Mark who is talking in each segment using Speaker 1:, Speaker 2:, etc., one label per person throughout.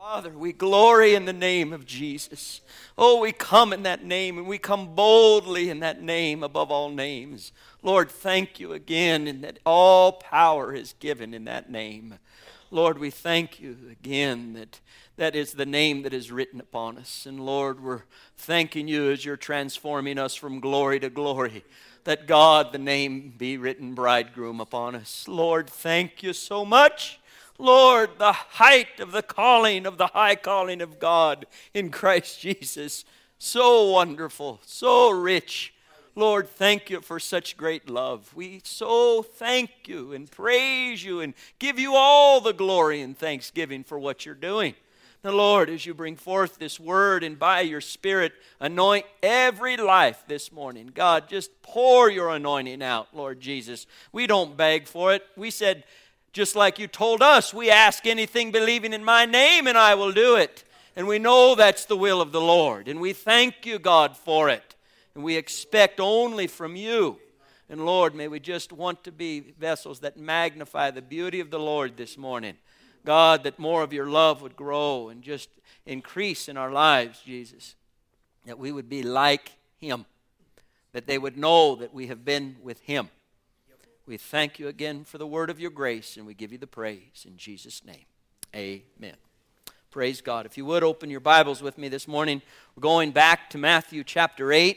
Speaker 1: Father, we glory in the name of Jesus. Oh, we come in that name, and we come boldly in that name above all names. Lord, thank you again in that all power is given in that name. Lord, we thank you again that that is the name that is written upon us. And Lord, we're thanking you as you're transforming us from glory to glory, that God, the name be written bridegroom upon us. Lord, thank you so much. Lord, the height of the calling, of the high calling of God in Christ Jesus. So wonderful, so rich. Lord, thank you for such great love. We so thank you and praise you and give you all the glory and thanksgiving for what you're doing. Now, Lord, as you bring forth this word and by your Spirit anoint every life this morning, God, just pour your anointing out, Lord Jesus. We don't beg for it. We said, just like you told us, we ask anything believing in my name and I will do it. And we know that's the will of the Lord. And we thank you, God, for it. And we expect only from you. And Lord, may we just want to be vessels that magnify the beauty of the Lord this morning. God, that more of your love would grow and just increase in our lives, Jesus. That we would be like him. That they would know that we have been with him. We thank you again for the word of your grace, and we give you the praise in Jesus' name. Amen. Praise God. If you would, open your Bibles with me this morning. We're going back to Matthew chapter 8.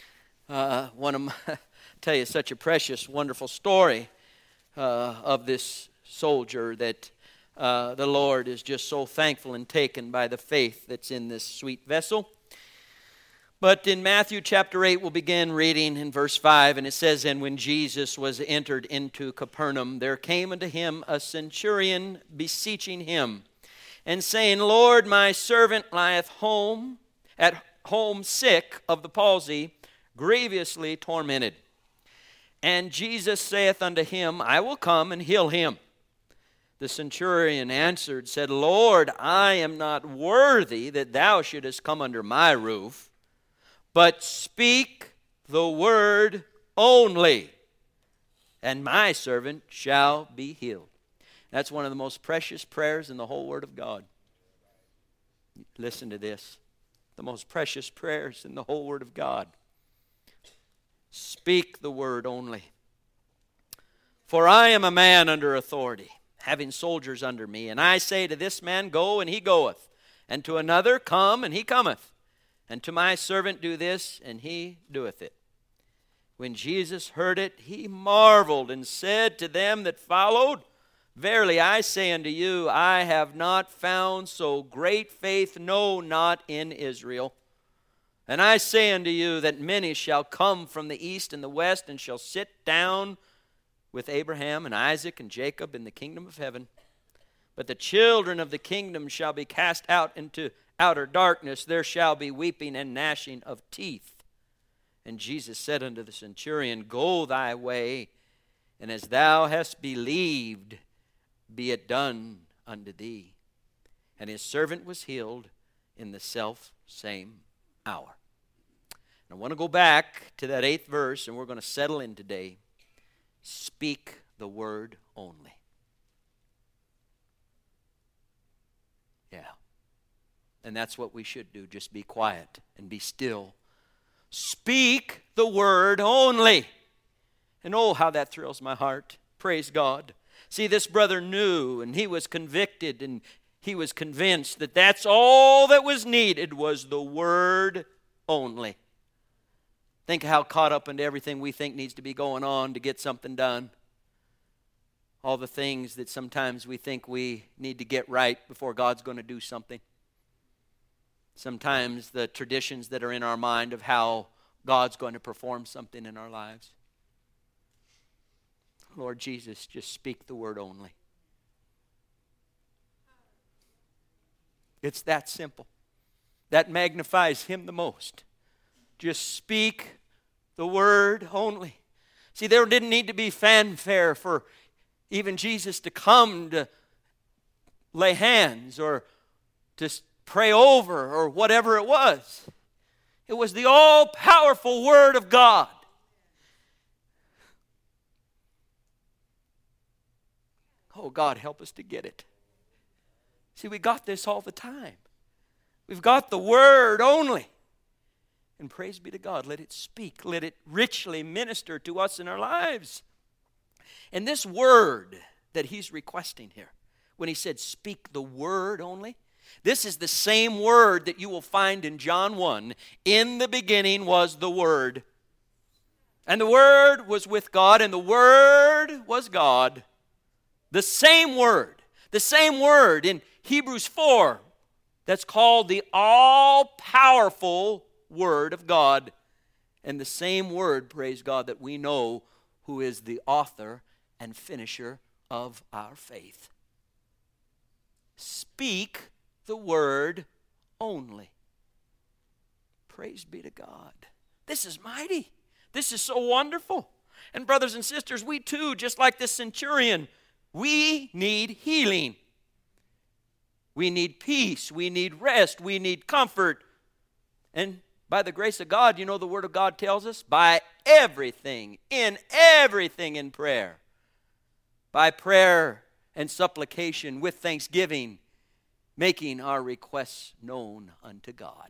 Speaker 1: Tell you, such a precious, wonderful story of this soldier that the Lord is just so thankful and taken by the faith that's in this sweet vessel. But in Matthew chapter 8, we'll begin reading in verse 5, and it says, "And when Jesus was entered into Capernaum, there came unto him a centurion beseeching him, and saying, Lord, my servant lieth at home sick of the palsy, grievously tormented. And Jesus saith unto him, I will come and heal him. The centurion answered, said, Lord, I am not worthy that thou shouldest come under my roof, but speak the word only, and my servant shall be healed." That's one of the most precious prayers in the whole Word of God. Listen to this. The most precious prayers in the whole Word of God. Speak the word only. For I am a man under authority, having soldiers under me, and I say to this man, Go, and he goeth, and to another, Come, and he cometh. And to my servant do this, and he doeth it. When Jesus heard it, he marveled and said to them that followed, Verily I say unto you, I have not found so great faith, no, not in Israel. And I say unto you that many shall come from the east and the west, and shall sit down with Abraham and Isaac and Jacob in the kingdom of heaven. But the children of the kingdom shall be cast out into outer darkness. There shall be weeping and gnashing of teeth. And Jesus said unto the centurion, Go thy way, and as thou hast believed, be it done unto thee. And his servant was healed in the self-same hour. And I want to go back to that 8th verse, and we're going to settle in today. Speak the word only. Yeah. And that's what we should do. Just be quiet and be still. Speak the word only. And oh, how that thrills my heart. Praise God. See, this brother knew, and he was convicted, and he was convinced that that's all that was needed was the word only. Think how caught up into everything we think needs to be going on to get something done. All the things that sometimes we think we need to get right before God's going to do something. Sometimes the traditions that are in our mind of how God's going to perform something in our lives. Lord Jesus, just speak the word only. It's that simple. That magnifies him the most. Just speak the word only. See, there didn't need to be fanfare for even Jesus to come to lay hands or to pray over or whatever it was. It was the all-powerful Word of God. Oh, God, help us to get it. See, we got this all the time. We've got the Word only. And praise be to God, let it speak. Let it richly minister to us in our lives. And this Word that he's requesting here, when he said speak the Word only, this is the same word that you will find in John 1. In the beginning was the Word. And the Word was with God, and the Word was God. The same word. The same word in Hebrews 4 that's called the all-powerful Word of God. And the same word, praise God, that we know who is the author and finisher of our faith. Speak the Word only. Praise be to God. This is mighty. This is so wonderful. And brothers and sisters, we too, just like this centurion, we need healing. We need peace. We need rest. We need comfort. And by the grace of God, you know the Word of God tells us, by everything in prayer. By prayer and supplication with thanksgiving, making our requests known unto God.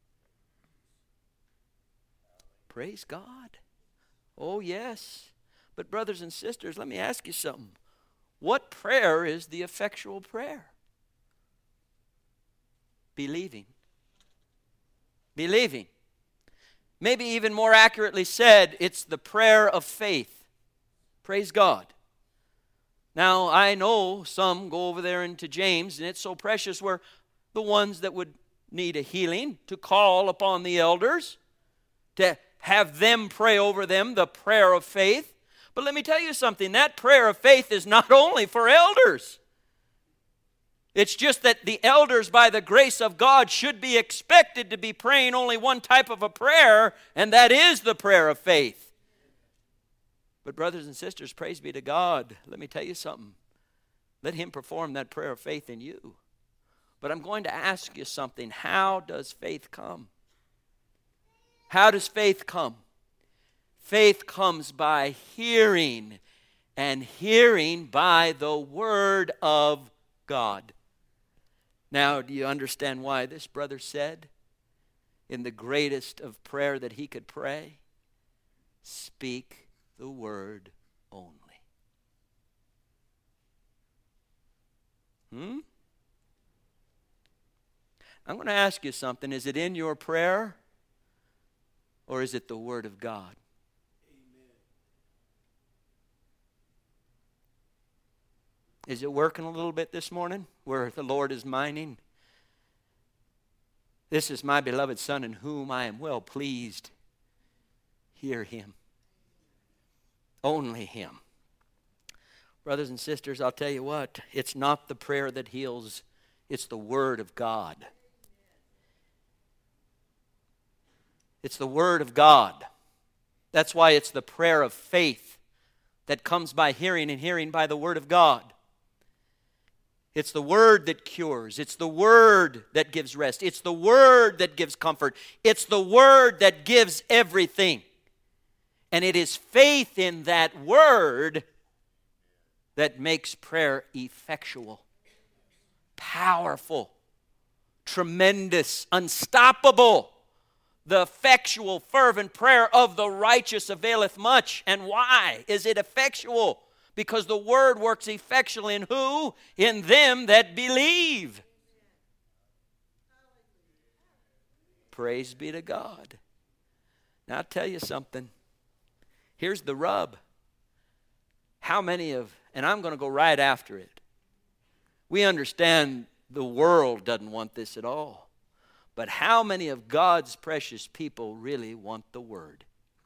Speaker 1: Praise God. Oh, yes. But brothers and sisters, let me ask you something. What prayer is the effectual prayer? Believing. Believing. Maybe even more accurately said, it's the prayer of faith. Praise God. Now, I know some go over there into James, and it's so precious where the ones that would need a healing to call upon the elders, to have them pray over them, the prayer of faith. But let me tell you something, that prayer of faith is not only for elders. It's just that the elders, by the grace of God, should be expected to be praying only one type of a prayer, and that is the prayer of faith. But brothers and sisters, praise be to God. Let me tell you something. Let Him perform that prayer of faith in you. But I'm going to ask you something. How does faith come? How does faith come? Faith comes by hearing, and hearing by the Word of God. Now, do you understand why this brother said, in the greatest of prayer that he could pray, speak the Word only? I'm going to ask you something. Is it in your prayer, or is it the Word of God? Is it working a little bit this morning where the Lord is mining? This is my beloved Son in whom I am well pleased. Hear Him. Only Him. Brothers and sisters, I'll tell you what. It's not the prayer that heals. It's the Word of God. It's the Word of God. That's why it's the prayer of faith that comes by hearing, and hearing by the Word of God. It's the Word that cures. It's the Word that gives rest. It's the Word that gives comfort. It's the Word that gives everything. And it is faith in that Word that makes prayer effectual, powerful, tremendous, unstoppable. The effectual, fervent prayer of the righteous availeth much. And why is it effectual? Because the Word works effectually in who? In them that believe. Praise be to God. Now I'll tell you something. Here's the rub. How many of, and I'm going to go right after it. We understand the world doesn't want this at all. But how many of God's precious people really want the Word?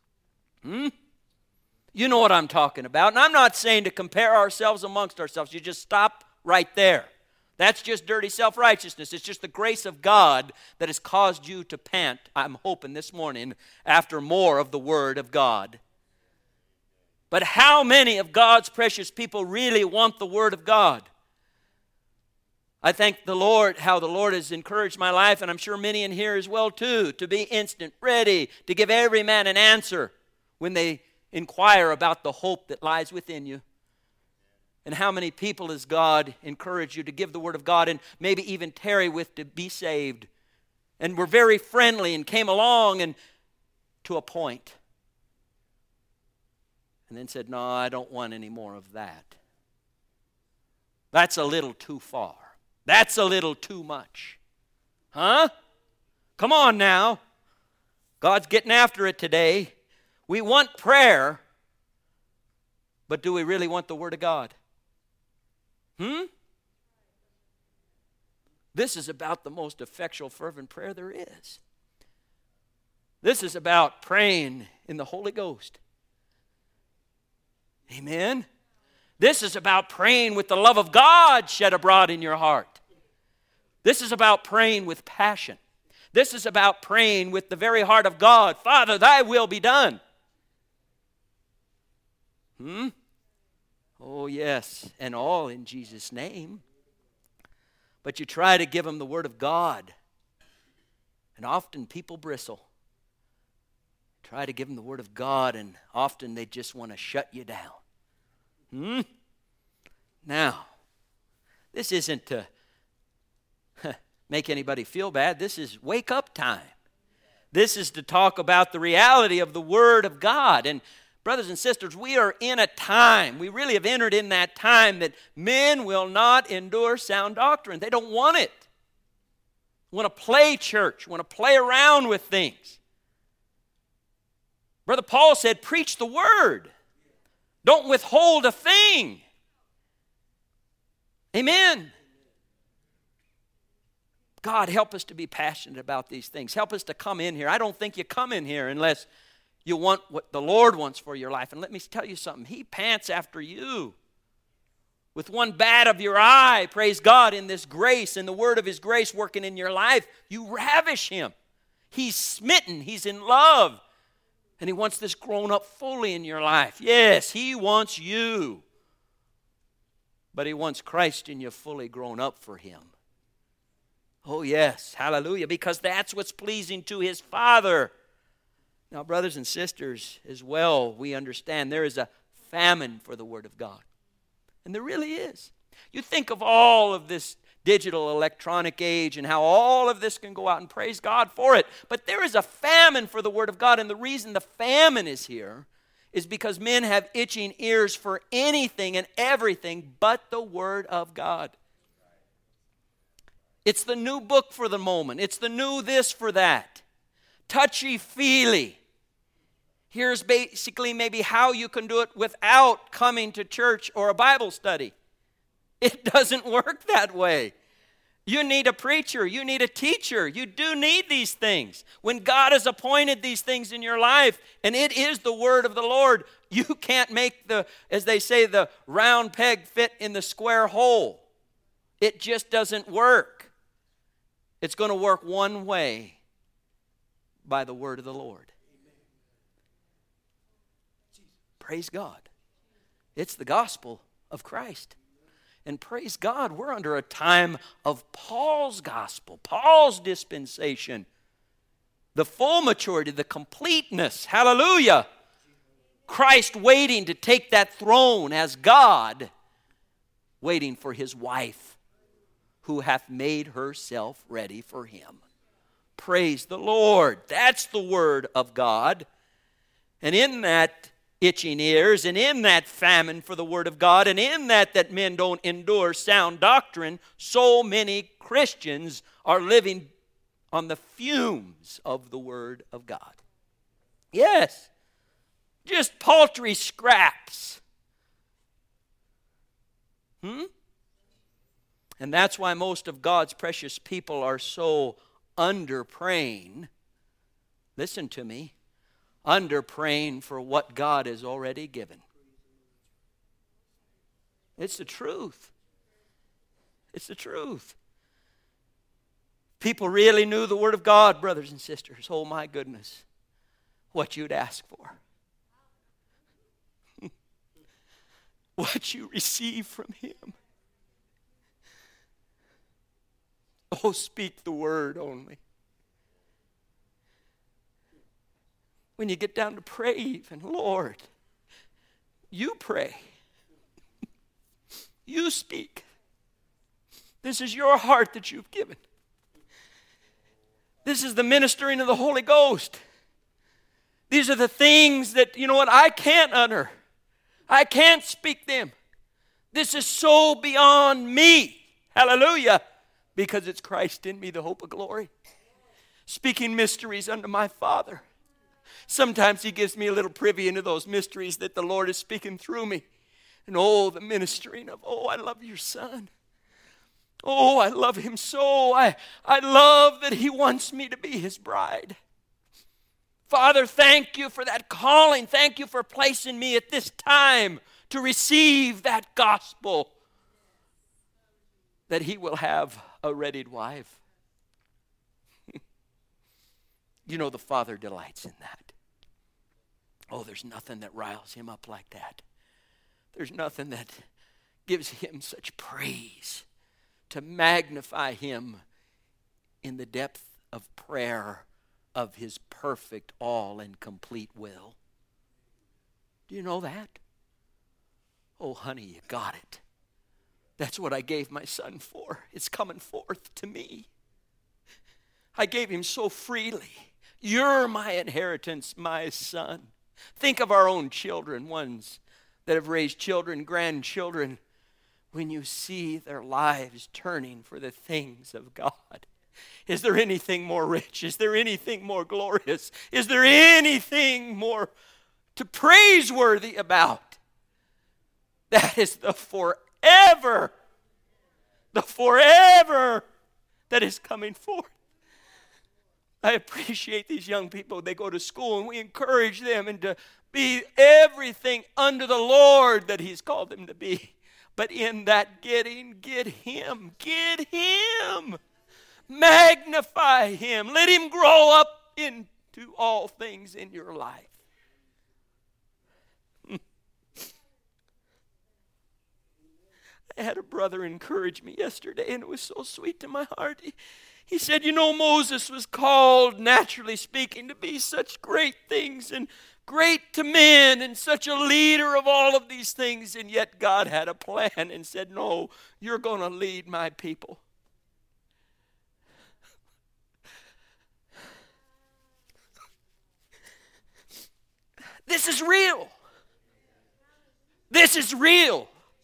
Speaker 1: You know what I'm talking about. And I'm not saying to compare ourselves amongst ourselves. You just stop right there. That's just dirty self-righteousness. It's just the grace of God that has caused you to pant, I'm hoping this morning, after more of the Word of God. But how many of God's precious people really want the Word of God? I thank the Lord, how the Lord has encouraged my life, and I'm sure many in here as well too, to be instant, ready, to give every man an answer when they inquire about the hope that lies within you. And how many people has God encouraged you to give the Word of God and maybe even tarry with to be saved? And were very friendly and came along and to a point. And then said, no, I don't want any more of that. That's a little too far. That's a little too much. Huh? Come on now. God's getting after it today. We want prayer, but do we really want the Word of God? This is about the most effectual, fervent prayer there is. This is about praying in the Holy Ghost. Amen? This is about praying with the love of God shed abroad in your heart. This is about praying with passion. This is about praying with the very heart of God. Father, thy will be done. Oh, yes, and all in Jesus' name. But you try to give them the Word of God, and often people bristle. Try to give them the Word of God, and often they just want to shut you down. Now, this isn't to make anybody feel bad. This is wake up time. This is to talk about the reality of the Word of God. And brothers and sisters, we are in a time, we really have entered in that time that men will not endure sound doctrine. They don't want it. Want to play church, want to play around with things. Brother Paul said, preach the Word. Don't withhold a thing. Amen. God, help us to be passionate about these things. Help us to come in here. I don't think you come in here unless you want what the Lord wants for your life. And let me tell you something. He pants after you. With one bat of your eye, praise God, in this grace, in the word of His grace working in your life, you ravish Him. He's smitten. He's in love. And He wants this grown up fully in your life. Yes, He wants you. But He wants Christ in you fully grown up for Him. Oh yes, hallelujah, because that's what's pleasing to His Father. Now, brothers and sisters, as well, we understand there is a famine for the Word of God. And there really is. You think of all of this digital electronic age and how all of this can go out and praise God for it. But there is a famine for the Word of God, and the reason the famine is here is because men have itching ears for anything and everything but the Word of God. It's the new book for the moment. It's the new this for that. Touchy-feely. Here's basically maybe how you can do it without coming to church or a Bible study. It doesn't work that way. You need a preacher. You need a teacher. You do need these things. When God has appointed these things in your life, and it is the word of the Lord, you can't make the, as they say, the round peg fit in the square hole. It just doesn't work. It's going to work one way, by the word of the Lord. Praise God. It's the gospel of Christ. And praise God, we're under a time of Paul's gospel, Paul's dispensation. The full maturity, the completeness. Hallelujah. Christ waiting to take that throne as God, waiting for His wife, who hath made herself ready for Him. Praise the Lord. That's the word of God. And in that itching ears, and in that famine for the word of God, and in that men don't endure sound doctrine, so many Christians are living on the fumes of the word of God. Yes, just paltry scraps. And that's why most of God's precious people are so under praying. Listen to me. Under praying for what God has already given. It's the truth. It's the truth. People really knew the Word of God, brothers and sisters. Oh my goodness. What you'd ask for. What you receive from Him. Oh, speak the word only. When you get down to pray even, Lord, you pray. You speak. This is your heart that you've given. This is the ministering of the Holy Ghost. These are the things that, you know what, I can't utter. I can't speak them. This is so beyond me. Hallelujah. Because it's Christ in me, the hope of glory. Speaking mysteries unto my Father. Sometimes He gives me a little privy into those mysteries that the Lord is speaking through me. And oh, the ministering of, oh, I love your Son. Oh, I love Him so. I love that He wants me to be His bride. Father, thank you for that calling. Thank you for placing me at this time to receive that gospel that He will have a readied wife. You know, the Father delights in that. Oh, there's nothing that riles Him up like that. There's nothing that gives Him such praise, to magnify Him in the depth of prayer of His perfect, all and complete will. Do you know that? Oh, honey, you got it. That's what I gave my Son for. It's coming forth to me. I gave Him so freely. You're my inheritance, my son. Think of our own children, ones that have raised children, grandchildren. When you see their lives turning for the things of God, is there anything more rich? Is there anything more glorious? Is there anything more to praiseworthy about? That is the forever that is coming forth. I appreciate these young people. They go to school and we encourage them and to be everything under the Lord that He's called them to be. But in that getting, get Him. Get Him. Magnify Him. Let Him grow up into all things in your life. I had a brother encourage me yesterday, and it was so sweet to my heart. He said, you know, Moses was called, naturally speaking, to be such great things and great to men and such a leader of all of these things, and yet God had a plan and said, no, you're going to lead my people. This is real. This is real.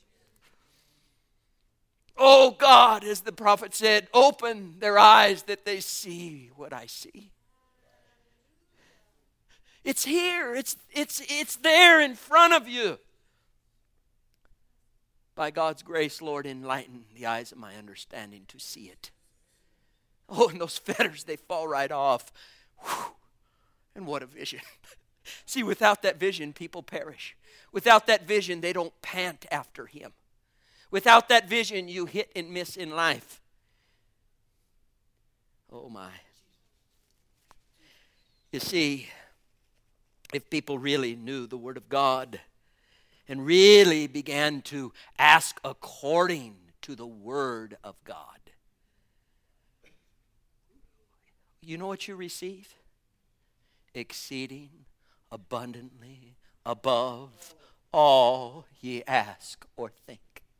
Speaker 1: Oh God, as the prophet said, open their eyes that they see what I see. It's here. It's there in front of you. By God's grace, Lord, enlighten the eyes of my understanding to see it. Oh, and those fetters, they fall right off. Whew. And what a vision. See, without that vision, people perish. Without that vision, they don't pant after Him. Without that vision, you hit and miss in life. Oh my. You see, if people really knew the Word of God and really began to ask according to the Word of God, you know what you receive? Exceeding abundantly above all ye ask or think.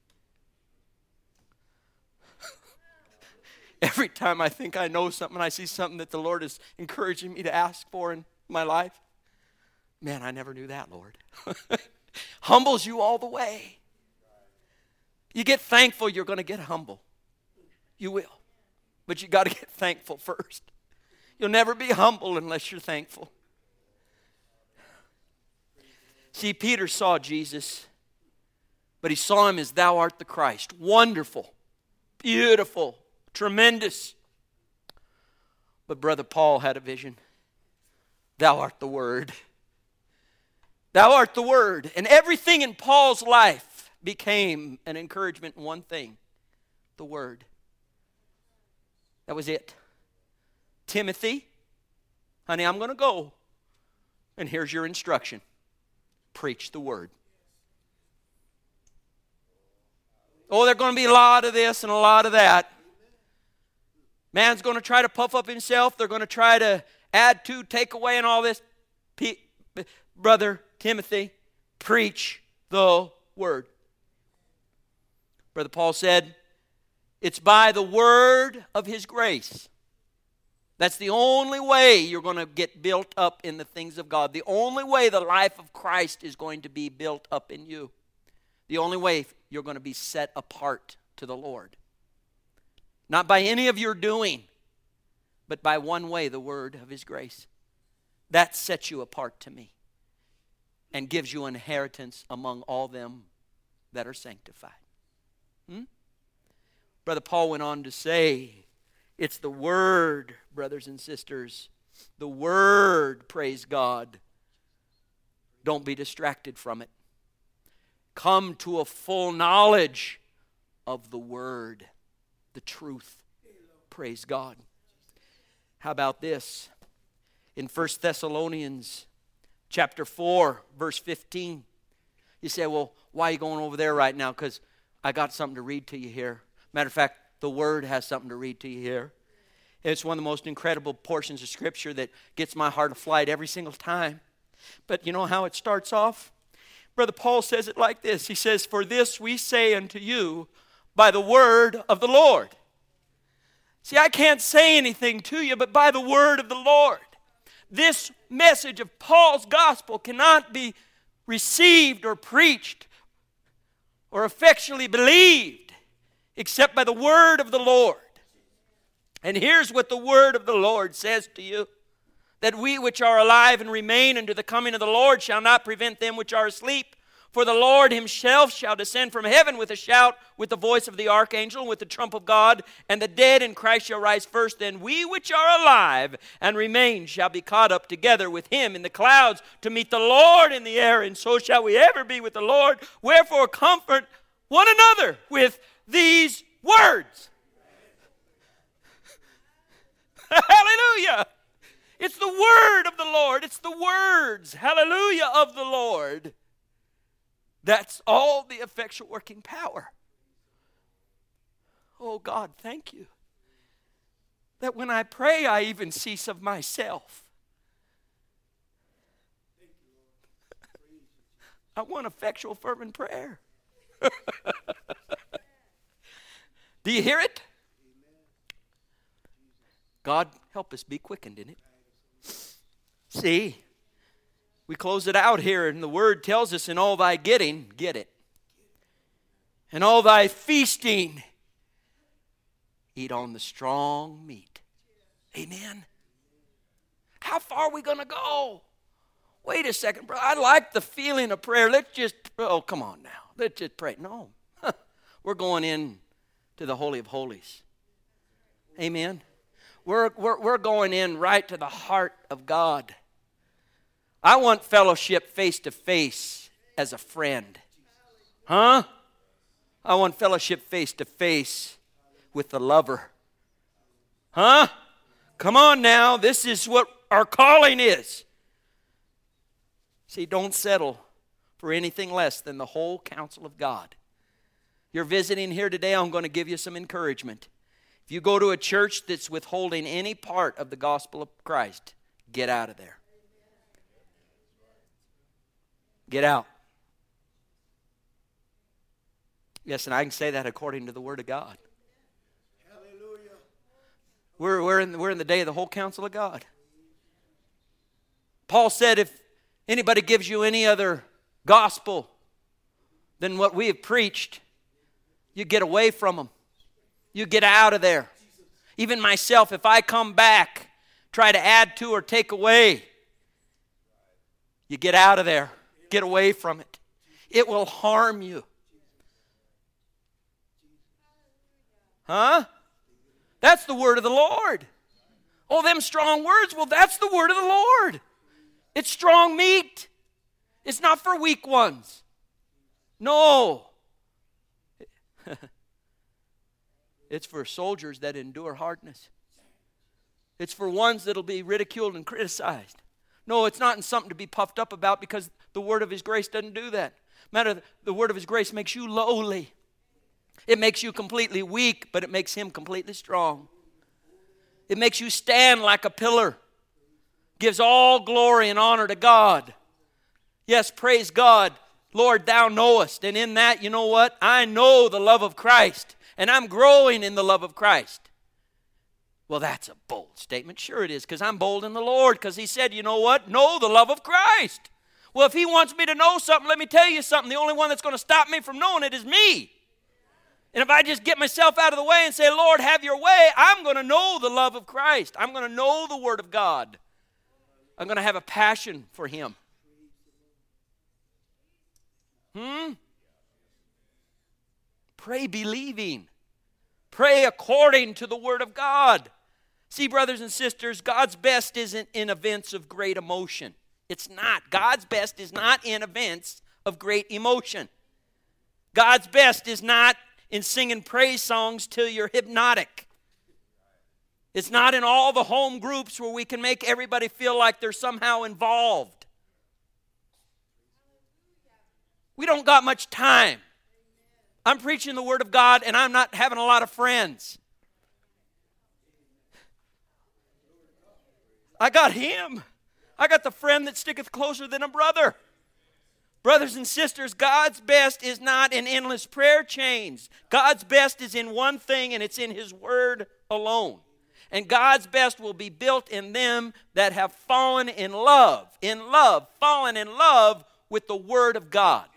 Speaker 1: Every time I think I know something, I see something that the Lord is encouraging me to ask for in my life. Man, I never knew that, Lord. Humbles you all the way. You get thankful, you're going to get humble. You will. But you got to get thankful first. You'll never be humble unless you're thankful. See, Peter saw Jesus, but he saw Him as thou art the Christ. Wonderful, beautiful, tremendous. But Brother Paul had a vision. Thou art the Word. Thou art the Word. And everything in Paul's life became an encouragement in one thing. The Word. That was it. Timothy, honey, I'm going to go. And here's your instruction. Preach the Word. Oh, there's going to be a lot of this and a lot of that. Man's going to try to puff up himself. They're going to try to add to, take away, and all this. Brother Timothy, preach the Word. Brother Paul said, it's by the word of his grace. That's the only way you're going to get built up in the things of God. The only way the life of Christ is going to be built up in you. The only way you're going to be set apart to the Lord. Not by any of your doing, but by one way, the word of his grace. That sets you apart to me and gives you inheritance among all them that are sanctified. Brother Paul went on to say, it's the word, brothers and sisters. The word, praise God. Don't be distracted from it. Come to a full knowledge of the word, the truth. Praise God. How about this? In 1 Thessalonians chapter 4, verse 15. You say, well, why are you going over there right now? Because I got something to read to you here. Matter of fact, the Word has something to read to you here. It's one of the most incredible portions of Scripture that gets my heart aflight every single time. But you know how it starts off? Brother Paul says it like this. He says, for this we say unto you by the word of the Lord. See, I can't say anything to you but by the word of the Lord. This message of Paul's gospel cannot be received or preached or effectually believed except by the word of the Lord. And here's what the word of the Lord says to you. That we which are alive and remain unto the coming of the Lord shall not prevent them which are asleep. For the Lord himself shall descend from heaven with a shout, with the voice of the archangel, with the trump of God, and the dead in Christ shall rise first. Then we which are alive and remain shall be caught up together with him in the clouds to meet the Lord in the air, and so shall we ever be with the Lord. Wherefore comfort one another with these words. Hallelujah. It's the word of the Lord. It's the words, hallelujah, of the Lord. That's all the effectual working power. Oh God, thank you. That when I pray, I even cease of myself. I want effectual fervent prayer. Do you hear it? God, help us be quickened in it. See, we close it out here, and the word tells us, in all thy getting, get it. In all thy feasting, eat on the strong meat. Amen. How far are we going to go? Wait a second, bro. I like the feeling of prayer. Let's just, oh, come on now. Let's just pray. No. We're going in to the Holy of Holies. Amen. We're going in right to the heart of God. I want fellowship face to face as a friend. Huh? I want fellowship face to face with the lover. Huh? Come on now. This is what our calling is. See, don't settle for anything less than the whole counsel of God. You're visiting here today, I'm going to give you some encouragement. If you go to a church that's withholding any part of the gospel of Christ, get out of there. Get out. Yes, and I can say that according to the Word of God. Hallelujah. We're in the day of the whole counsel of God. Paul said, if anybody gives you any other gospel than what we have preached, you get away from them. You get out of there. Even myself, if I come back, try to add to or take away, you get out of there. Get away from it. It will harm you. Huh? That's the word of the Lord. Oh, them strong words. Well, that's the word of the Lord. It's strong meat. It's not for weak ones. No. It's for soldiers that endure hardness. It's for ones that'll be ridiculed and criticized. No, it's not something to be puffed up about, because the word of his grace doesn't do that. Matter, the word of his grace makes you lowly. It makes you completely weak, but it makes him completely strong. It makes you stand like a pillar. Gives all glory and honor to God. Yes, praise God. Lord, thou knowest. And in that, you know what? I know the love of Christ, and I'm growing in the love of Christ. Well, that's a bold statement. Sure it is, because I'm bold in the Lord, because he said, you know what? Know the love of Christ. Well, if he wants me to know something, let me tell you something. The only one that's going to stop me from knowing it is me. And if I just get myself out of the way and say, Lord, have your way, I'm going to know the love of Christ. I'm going to know the Word of God. I'm going to have a passion for him. Pray believing. Pray according to the Word of God. See, brothers and sisters, God's best isn't in events of great emotion. It's not. God's best is not in events of great emotion. God's best is not in singing praise songs till you're hypnotic. It's not in all the home groups where we can make everybody feel like they're somehow involved. We don't got much time. I'm preaching the Word of God and I'm not having a lot of friends. I got him. I got the friend that sticketh closer than a brother. Brothers and sisters, God's best is not in endless prayer chains. God's best is in one thing, and it's in his Word alone. And God's best will be built in them that have fallen in love, fallen in love with the Word of God.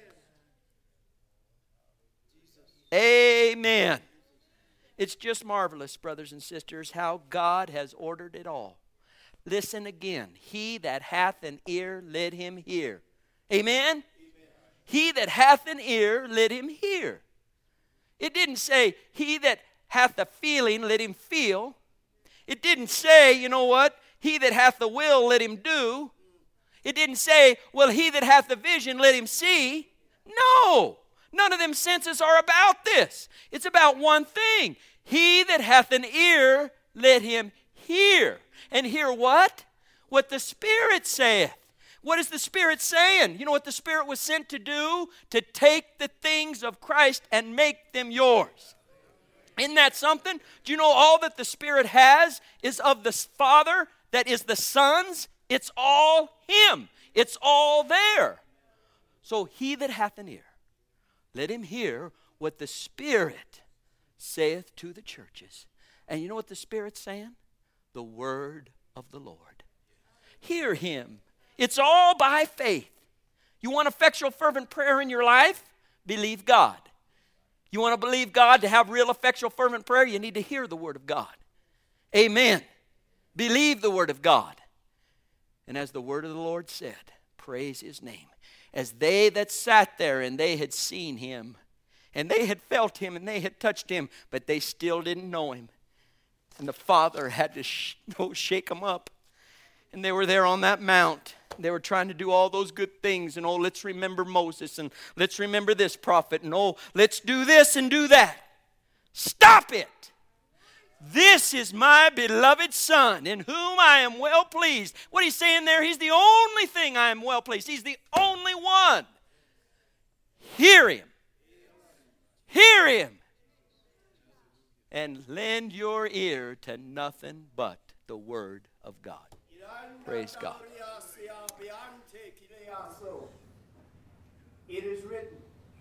Speaker 1: Amen. It's just marvelous, brothers and sisters, how God has ordered it all. Listen again. He that hath an ear, let him hear. Amen? Amen? He that hath an ear, let him hear. It didn't say, he that hath a feeling, let him feel. It didn't say, you know what, he that hath the will, let him do. It didn't say, well, he that hath the vision, let him see. No. None of them senses are about this. It's about one thing. He that hath an ear, let him hear. And hear what? What the Spirit saith. What is the Spirit saying? You know what the Spirit was sent to do? To take the things of Christ and make them yours. Isn't that something? Do you know all that the Spirit has is of the Father, that is the Son's? It's all Him. It's all there. So he that hath an ear, let him hear what the Spirit saith to the churches. And you know what the Spirit's saying? The word of the Lord. Hear him. It's all by faith. You want effectual fervent prayer in your life? Believe God. You want to believe God to have real effectual fervent prayer? You need to hear the word of God. Amen. Believe the word of God. And as the word of the Lord said, praise his name. As they that sat there and they had seen him, and they had felt him, and they had touched him, but they still didn't know him. And the Father had to shake them up. And they were there on that mount. They were trying to do all those good things. And let's remember Moses. And let's remember this prophet. And let's do this and do that. Stop it. This is my beloved Son, in whom I am well pleased. What he's saying there, he's the only thing I am well pleased. He's the only one. Hear him. Hear him. And lend your ear to nothing but the word of God. Praise God.
Speaker 2: It is written,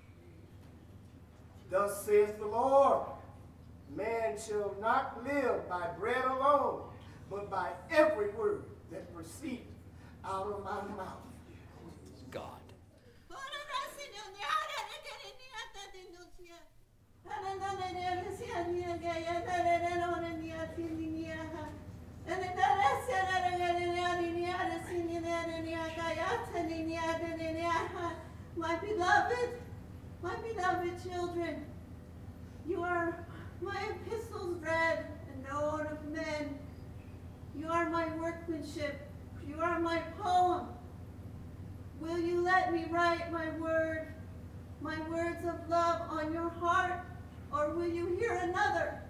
Speaker 2: thus saith the Lord, man shall not live by bread alone, but by every word that proceedeth out of my mouth.
Speaker 1: God.
Speaker 3: My beloved children, you are my epistles read and known of men. You are my workmanship. You are my poem. Will you let me write my words of love on your heart, or will you hear another?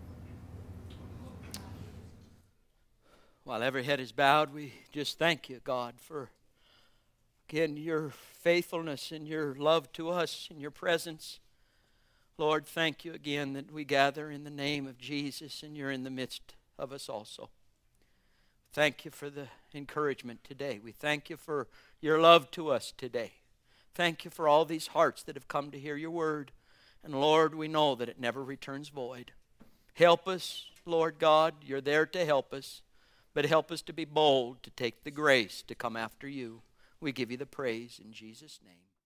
Speaker 1: While every head is bowed, we just thank you, God, for, again, your faithfulness and your love to us and your presence. Lord, thank you again that we gather in the name of Jesus and you're in the midst of us also. Thank you for the encouragement today. We thank you for your love to us today. Thank you for all these hearts that have come to hear your word. And Lord, we know that it never returns void. Help us, Lord God. You're there to help us. But help us to be bold, to take the grace to come after you. We give you the praise in Jesus' name.